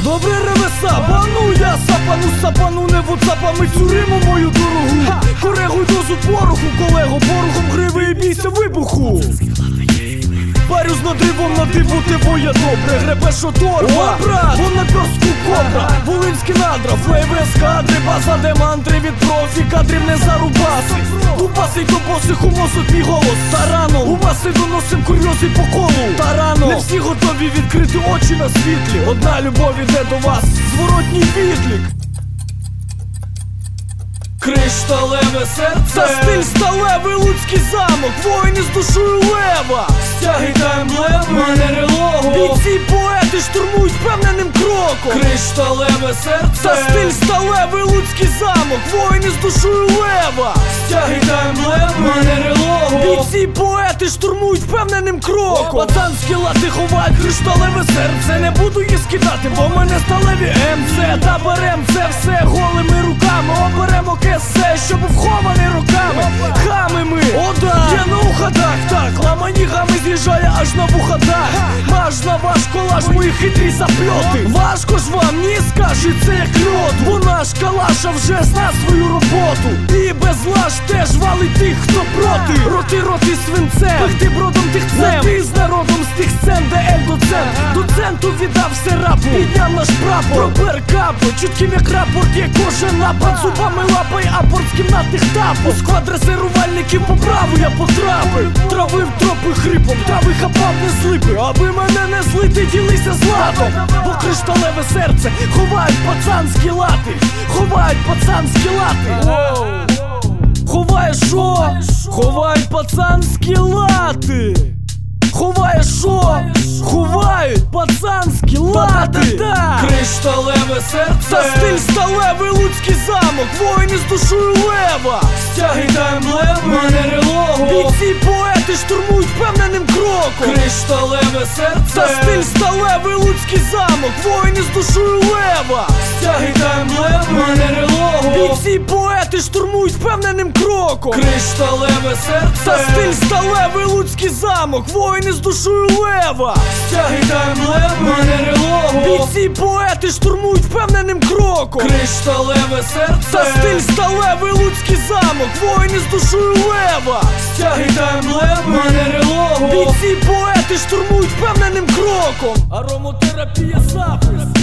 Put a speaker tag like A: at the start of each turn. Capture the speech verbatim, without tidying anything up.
A: Добре ревеса, бану я сапану, сапану не вуцапами цю риму мою дорогу. Корегуй дозу пороху, колего, порохом гриви і бійся вибуху. Парю з надивом на диву, ти воя добре, гребе шо торба. О, брат, вон на пьорстку кобра, волинські надра, флейви ескадри, база де мантри від профі, кадрів не зарубаси. Дубасий до босих у мозок мій голос тараном. У маси доносим курйози по колу тараном. Не всі готові відкрити очі на світлі. Одна любов іде до вас, зворотній відлік. Кришталеве серце, та стиль сталевий, луцький замок, воїни з душою лева, стяги та емблеми, манери лого, бійці поети штурмують впевненим кроком. Кришталеве серце, та стиль сталевий, луцький замок, воїни з душою лева, стяги та емблеми, манери лого, бійці поети штурмують впевненим кроком. Пацанські лати ховають кришталеве серце, не буду їх скидати, бо в мене сталеві ем-це. Та берем це все голими руками, оберемо кесе, що був хований руками. Хами ми, о да, є на уходах, так, ламанігами з'їжджає аж на вуходах. Аж на ваш колаж мої хитрі запльоти. Важко ж вам, ні, скажи, це як льод, бо наш калаша вже зна свою роботу. І без лаж теж валить тих, хто проти. Роти, роти свинцем, пихти бродом тихцем. Ти з народом з тих сцен, де ель доцент. Доценту віддав все рапу, підняв наш прапор. Пропер капу, чутким як рапорт, є кожен напад. Зубами лапай апорт з кімнатних тапу. Склад дресирувальників по праву я потрапив. Травив тропи хрипом, трави хапав не злипи. Аби мене не злити, ділися златом. Бо кришталеве серце ховають пацанські лати. Ховають пацанські лати. Ховає шо? Ховають пацанські лати. Ховає шо? Ховають пацанські лати. Кришталеве серце, та стиль сталевий, луцький замок, воїни з душою лева, стяги та емблеми, манери лого, бійці поети штурмують впевненим кроком. Кришталеве серце, та стиль сталевий, луцький замок, воїни з душою лева, стяги та емблеми, манери лого, бійці поети штурмують впевненим кроком. Кришталеве серце, та стиль сталевий, луцький замок, воїни з душою лева, стяги та емблеми, манери лого, бійці поети штурмують впевненим кроком. Кришталеве серце, та стиль сталевий, луцький замок, воїни з душою лева, стяги та емблеми, манери лого, бійці поети штурмують впевненим кроком. Аромотерапія запис.